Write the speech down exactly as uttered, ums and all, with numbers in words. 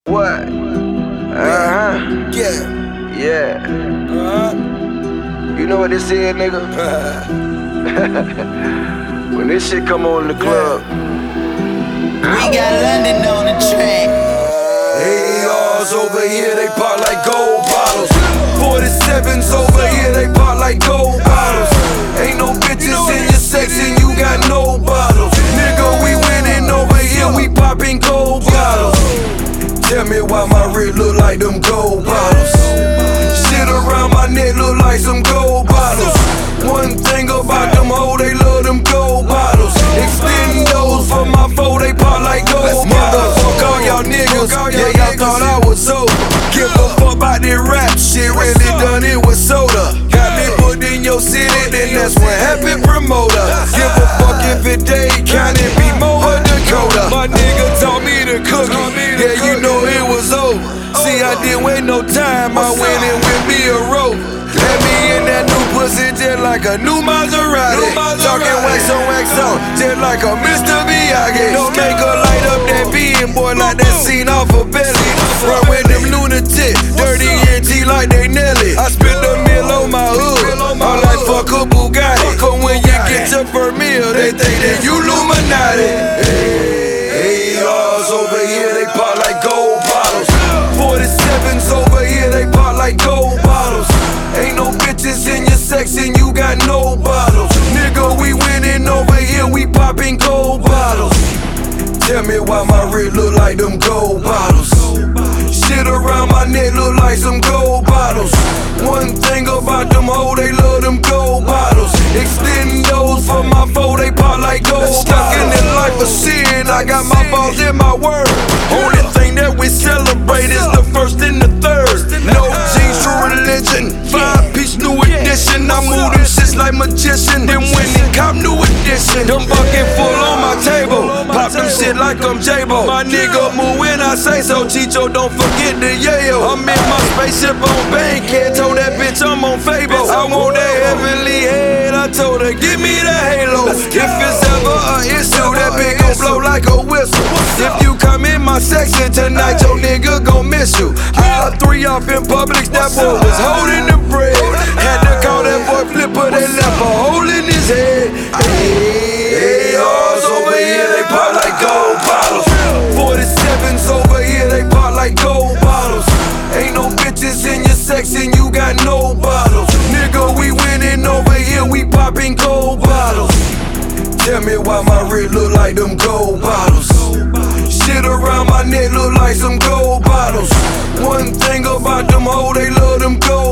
What? Uh-huh. Yeah. Yeah. Uh-huh. You know what this is, nigga? When this shit come on in the club. We got London on the track. A Rs over here, they pop like gold bottles. forty-sevens over here, they pop like gold bottles. Ain't no bitches in your section, you got no bottles. Nigga, we winning over here, we popping gold bottles. Tell me why my wrist look like them gold bottles. Shit around my neck look like some gold bottles. One thing about them hoes, they love them gold bottles. Extend those for my foe, they pop like gold bottles. Fuck all y'all niggas, yeah, y'all thought I was sober. Give a fuck about that rap shit, really done it with soda. Got me put in your city, then that's what happened, promoter. Give a fuck if it day, count it, be more or Dakota. My nigga taught me to cook it, yeah, you know it was over. See, I didn't wait no time, I went in with me a rover. Had me in that new pussy just like a new Maserati. Talking wax on wax on, just like a Mister Miyagi. Don't make her light up that being boy like that scene off of Belly. Run with them lunatic, dirty and T like they Nelly. I spent a meal on my hood, I like fuck a Bugatti. Cause when you get your first meal, they think that you Illuminati. Hey, Rs over here, they pop like gold bottles. forty-sevens over here, they pop like gold bottles. Ain't no bitches in your section, you got no bottles. Nigga, we winning over here, we popping gold bottles. Tell me why my wrist look like them gold bottles. Shit around my neck look like some gold bottles. One thing about them hoes, they love them gold bottles. Extend those for my foe, they pop like gold bottles. Stuck in that life of sin, I got my balls in my word. Only thing that we celebrate is the first and the third. No jeans, true religion. Five piece new edition. I move them shits like magician. Then winning cop new edition. Them bucket full on my table. Pop them shit like I'm J-Bo. My nigga move when I say so. Chicho, don't forget the yayo. I'm in my spaceship on Bankhead. Told that bitch I'm on Fable. I want that heavenly head. I told her, give me the halo. If it's ever an issue, that bitch gon' blow like a whistle. If you come in my section tonight, your nigga gon' miss you. All three off in Publix, that boy was holding the bread. Had to call that boy Flipper, they left a hole in his head. Hey, Rs over here, they pop like gold bottles. forty-sevens over here, they pop like gold bottles. Ain't no bitches in your section, you got no bottles. Nigga, we winning over here, we popping gold bottles. Tell me why my wrist look like them gold bottles. Shit around my neck look like some gold bottles. One thing about them hoes, they love them gold